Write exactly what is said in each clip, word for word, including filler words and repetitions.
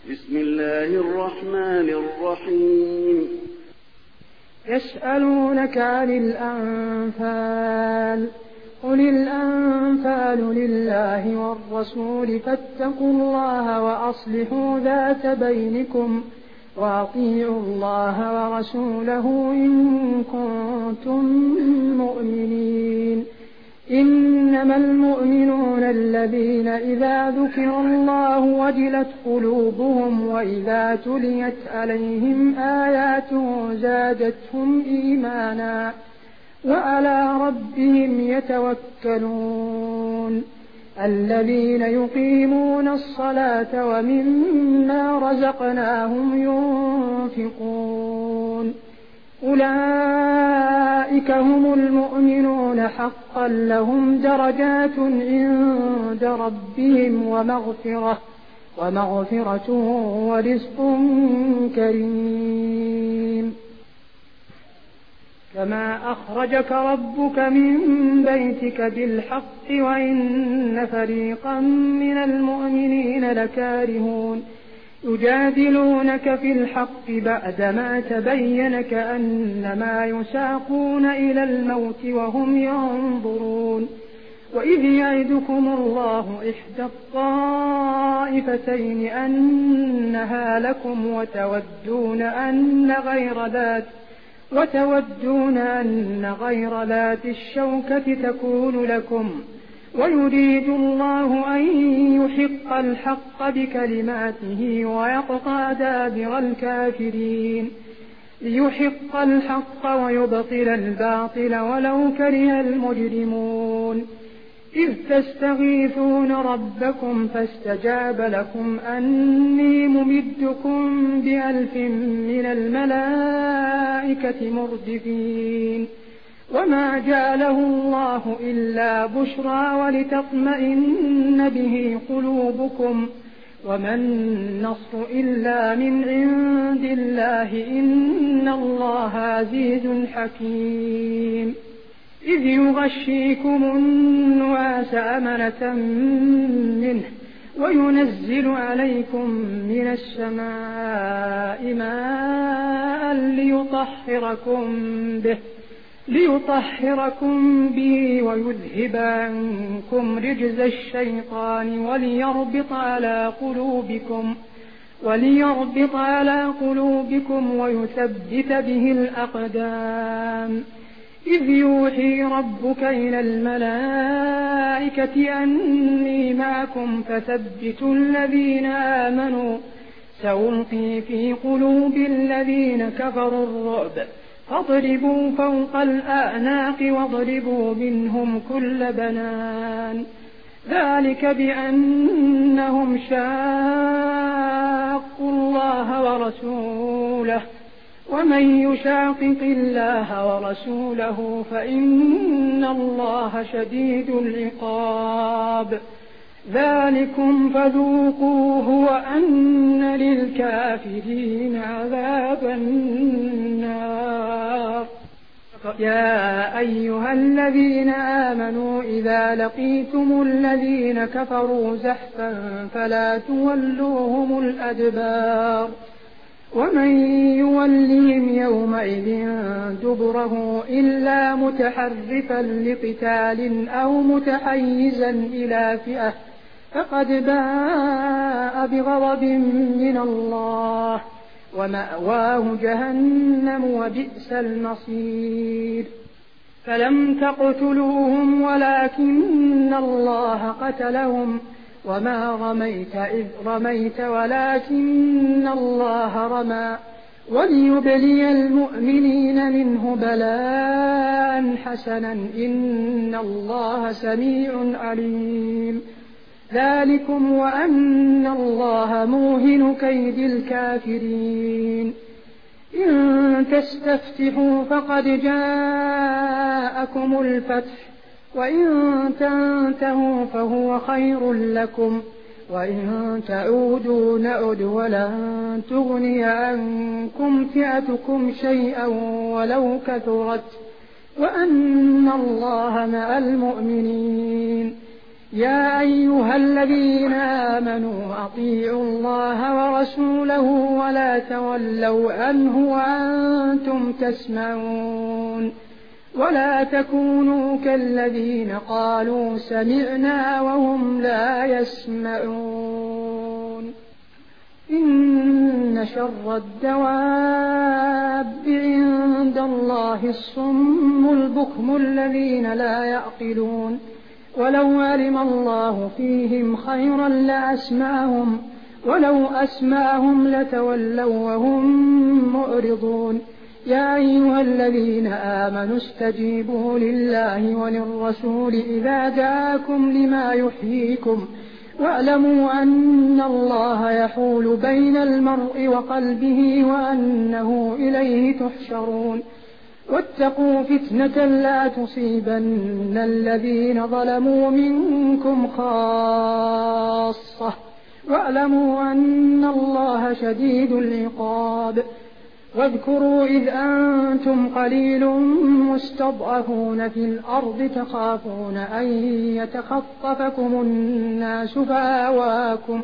بسم الله الرحمن الرحيم. يسألونك عن الأنفال قل الأنفال لله والرسول فاتقوا الله وأصلحوا ذات بينكم وأطيعوا الله ورسوله إن كنتم مؤمنين. إنما المؤمنون الذين إذا ذكر الله وجلت قلوبهم وإذا تليت عليهم آياته زادتهم إيمانا وعلى ربهم يتوكلون. الذين يقيمون الصلاة ومما رزقناهم ينفقون أولئك هم المؤمنون حقا لهم درجات عند ربهم ومغفرة ومغفرة ورزق كريم. كما أخرجك ربك من بيتك بالحق وإن فريقا من المؤمنين لكارهون يجادلونك في الحق بعدما تبين كأنما يساقون إلى الموت وهم ينظرون. وإذ يعدكم الله إحدى الطائفتين أنها لكم وتودون أن غير ذات وتودون أن غير ذات الشوكة تكون لكم ويريد الله أن يحق الحق بكلماته ويقطع دابر الكافرين ليحق الحق ويبطل الباطل ولو كره المجرمون. إذ تستغيثون ربكم فاستجاب لكم أني ممدكم بألف من الملائكة مردفين. وما جعله الله إلا بشرى ولتطمئن به قلوبكم وما النصر إلا من عند الله إن الله عزيز حكيم. إذ يغشيكم النعاس أمنة منه وينزل عليكم من السماء ماء ليطهركم به ليطهركم به ويذهب عنكم رجز الشيطان وليربط على قلوبكم وليربط على قلوبكم ويثبت به الأقدام. إذ يوحي ربك إلى الملائكة أني معكم فثبتوا الذين آمنوا سألقي في قلوب الذين كفروا الرعب فاضربوا فوق الأعناق واضربوا منهم كل بنان. ذلك بأنهم شاقوا الله ورسوله ومن يشاقق الله ورسوله فإن الله شديد العقاب. ذلكم فذوقوه وأن للكافرين عذاب النار. يا أيها الذين آمنوا إذا لقيتم الذين كفروا زحفا فلا تولوهم الأدبار ومن يولهم يومئذ دبره إلا متحرفا لقتال أو متحيزا إلى فئة فقد باء بغضب من الله ومأواه جهنم وبئس المصير. فلم تقتلوهم ولكن الله قتلهم وما رميت إذ رميت ولكن الله رمى وليبلي المؤمنين منه بلاء حسنا إن الله سميع عليم. ذلكم وأن الله موهن كيد الكافرين. إن تستفتحوا فقد جاءكم الفتح وإن تنتهوا فهو خير لكم وإن تعودوا نعد ولن تغني عنكم فئتكم شيئا ولو كثرت وأن الله مع المؤمنين. يا أيها الذين آمنوا أطيعوا الله ورسوله ولا تولوا عنه وأنتم تسمعون ولا تكونوا كالذين قالوا سمعنا وهم لا يسمعون إن شر الدواب عند الله الصم البكم الذين لا يعقلون ولو علم الله فيهم خيرا لأسمعهم ولو أسمعهم لتولوا وهم معرضون يا أيها الذين آمنوا استجيبوا لله وللرسول إذا دعاكم لما يحييكم واعلموا أن الله يحول بين المرء وقلبه وأنه إليه تحشرون واتقوا فتنة لا تصيبن الذين ظلموا منكم خاصة واعلموا أن الله شديد العقاب واذكروا إذ أنتم قليل مستضعفون في الأرض تخافون أن يتخطفكم الناس فآواكم,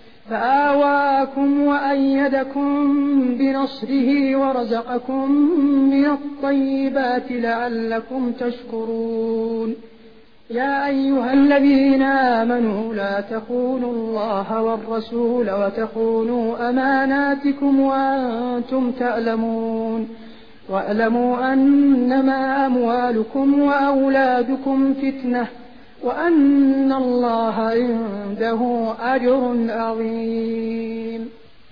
فآواكم وأيدكم بنصره ورزقكم من الطيبات لعلكم تشكرون يا أيها الذين آمنوا لا تخونوا الله والرسول وتخونوا أماناتكم وأنتم تعلمون واعلموا أنما أموالكم وأولادكم فتنة وأن الله عنده أجر عظيم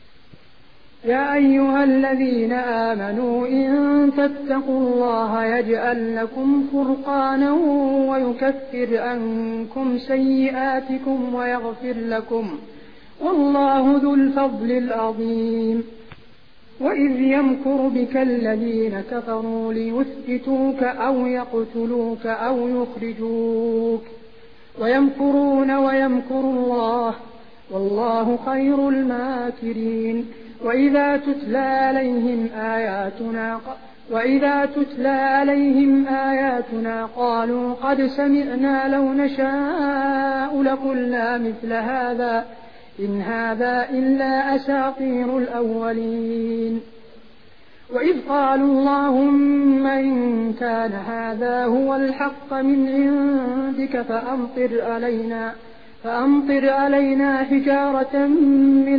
يا أيها الذين آمنوا إن تتقوا الله يجعل لكم فرقانا ويكفر عنكم سيئاتكم ويغفر لكم والله ذو الفضل العظيم وإذ يمكر بك الذين كفروا ليثبتوك أو يقتلوك أو يخرجوك ويمكرون ويمكر الله والله خير الماكرين وإذا تتلى عليهم آياتنا وإذا تتلى عليهم آياتنا قالوا قد سمعنا لو نشاء لقلنا مثل هذا إن هذا إلا أساطير الأولين وإذ قالوا اللهم إن كان هذا هو الحق من عندك فأمطر علينا فأمطر علينا حجارة من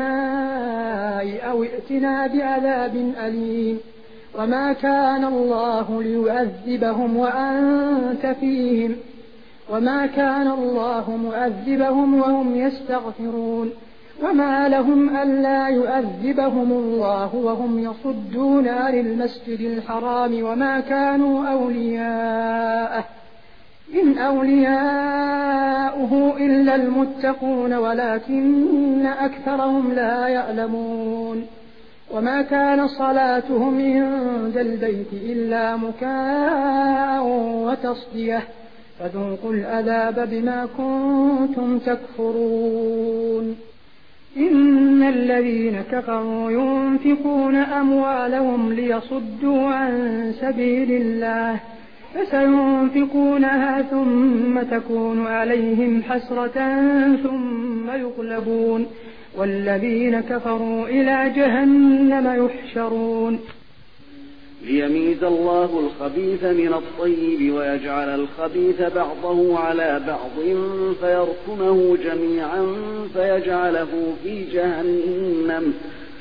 السماء أو ائتنا بعذاب أليم وما كان الله ليعذبهم وأنت فيهم وما كان الله مؤذبهم وهم يستغفرون وما لهم ألا يؤذبهم الله وهم يصدون عن المسجد الحرام وما كانوا أولياءه إن أولياؤه إلا المتقون ولكن أكثرهم لا يعلمون وما كان صلاتهم عند البيت إلا مكاء وتصدية فذوقوا العذاب بما كنتم تكفرون إن الذين كفروا ينفقون أموالهم ليصدوا عن سبيل الله فسينفقونها ثم تكون عليهم حسرة ثم يغلبون والذين كفروا إلى جهنم يحشرون ليميز الله الخبيث من الطيب ويجعل الخبيث بعضه على بعض فيركمه جميعا فيجعله في جهنم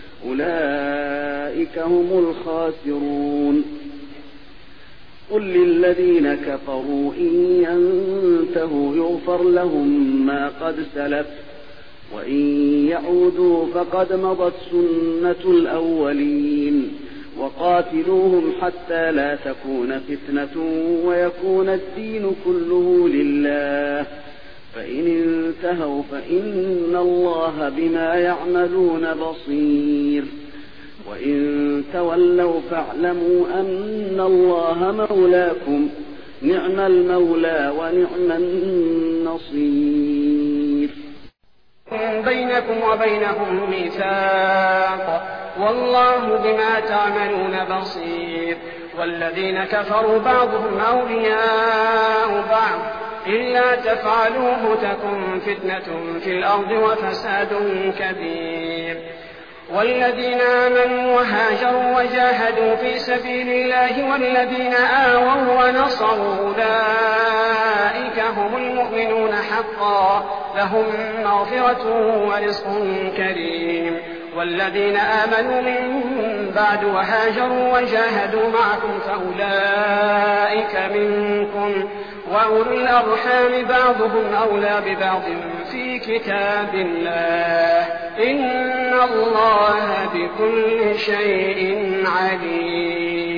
أولئك هم الخاسرون قل للذين كفروا إن ينتهوا يغفر لهم ما قد سلف وإن يعودوا فقد مضت سنة الأولين وقاتلوهم حتى لا تكون فتنة ويكون الدين كله لله فإن انتهوا فإن الله بما يعملون بصير وإن تولوا فاعلموا أن الله مولاكم نعم المولى ونعم النصير بينكم وبينهم ميثاق والله بما تعملون بصير والذين كفروا بعضهم أولياء بعض إلا تفعلوه تكن فتنة في الأرض وفساد كبير. والذين آمنوا وهاجروا وجاهدوا في سبيل الله والذين آووا ونصروا أولئك هم المؤمنون حقا لهم مغفرة ورزق كريم. والذين آمنوا من بعد وهاجروا وجاهدوا معكم فأولئك منكم وأولو الأرحام بعضهم أولى ببعض في كتاب الله إن الله بكل شيء عليم.